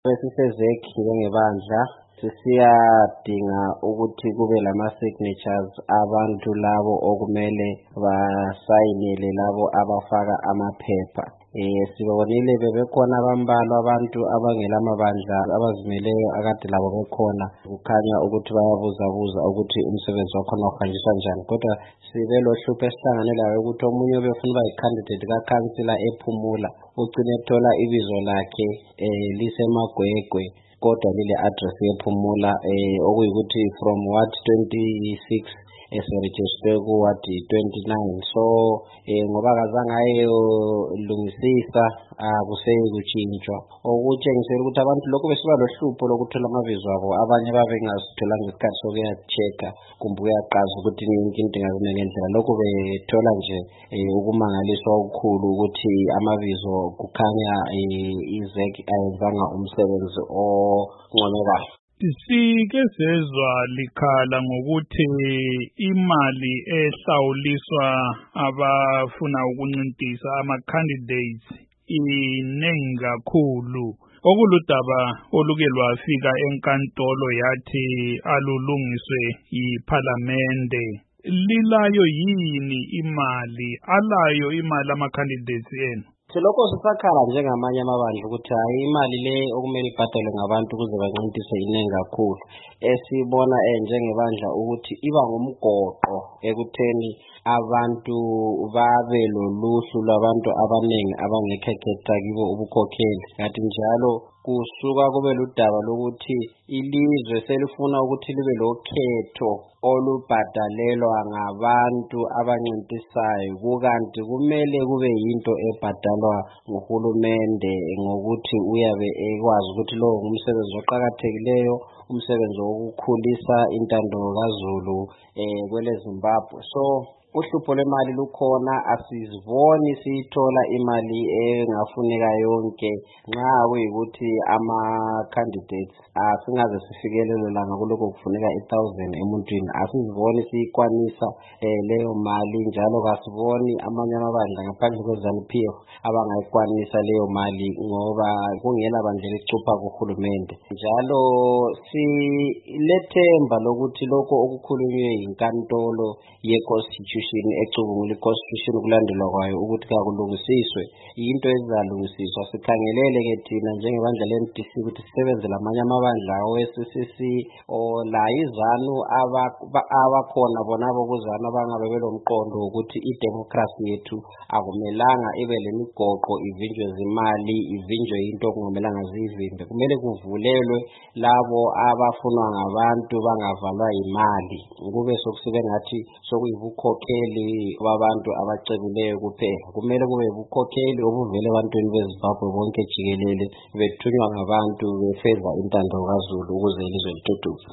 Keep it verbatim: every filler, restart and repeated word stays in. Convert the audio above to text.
Besisezekhi ngebandla sisiyadinga ukuthi kube lama-signatures abantu labo okumele basayinele labo abafaka amaphepha. Eh sibonile bebekhona abambalwa abantu abangela amabandla abazimeleyo akade labo bekhona kukhanya ukuthi bayabuzabuza ukuthi umsebenzi wakhona uhanjiswa njani, kodwa sibe lohlupho esihlangane layo ukuthi omunye befuna uba yi-candidate kaKhansila ePhumula ugcine ethola ibizo lakhe eh liseMagwegwe kodwa lile address yePhumula eh okuyikuthi from Ward twenty-six eseregister ku Ward twenty-nine. So eh ngoba kazange ayolungisisa akuseyi kuchintshwa okutshengisela ukuthi abantu lokho besiba lohlupho lokuthola amabizo abo, abanye babe ngasitholanga isikhathi sokuya checker kumbe uyaqaza ukuthi into ingazime ngendlela. Lokho bethola nje ukumangaliswa okukhulu ukuthi amabizo kukhanya izek ayenzanga umsebenzi oncomekayo. Sike sezwa likhala ngokuthi imali ehlawuliswa abafuna ukuncintisa ama-candidates inengi kakhulu, okuludaba oluke lwafika enkantolo yathi alulungiswe yiphalamende. Lilayo yini imali, alayo imali ama-candidates enu? Silokho sisakhala njengamanye amabandla ukuthi hayi imali le okumele ibhadalwe ngabantu ukuze bancintise inengi kakhulu. Esibona njengebandla ukuthi iba ngumgoqo ekutheni abantu babe loluhlu lwabantu abanengi abangekhekhetha kibo ubukhokheli. Kanti njalo kusuka kube ludaba lokuthi ilizwe selifuna ukuthi libe lokhetho olubhadalelwa ngabantu abancintisayo, kukanti kumele kube yinto ebhadalwa nguhulumende ngokuthi uyabe ekwazi ukuthi lo ngumsebenzi oqhakathekileyo, umsebenzi wokukhulisa intando kaZulu eh kwele Zimbabwe. So uhlupho lwemali lukhona, asiziboni siyithola imali engafuneka yonke nxa kuyikuthi ama-candidates asingaze sifikelele langa kulokho kufuneka one thousand emuntwini. Asiziboni siyikwanisa eh leyo mali, njalo kasiboni amanye amabandla ngaphandle kwe-ZANU P F abangayikwanisa leyo mali ngoba kungela bandla elicupha kuhulumende. Njalo silethemba lokuthi lokho okukhulunywe yinkantolo ye-constitution ecubungula i-constitution ukulandelwa kwayo ukuthi kakulungisiswe into ezalungisiswa. Sikhangelele ke thina njengebandla le-M D C ukuthi sisebenze lamanye amabandla we-C C C ola izanu abakhona bonabo kuzanu abangabe belomqondo ukuthi i-democracy yethu akumelanga ibe lemigoqo ivinjwe zimali, ivinjwe into okungamelanga zivimbe. Kumele kuvulelwe labo abafunwa ngabantu bangavalwa imali, kube sokusibe ngathi sokuyibukhokheli babantu abacebileyo kuphela. Kumele kube ubukhokheli obuvela ebantwini beZimbabwe bonke jikelele bethunywa ngabantu befeza intando kaZulu ukuze ilizwe lithuthukile.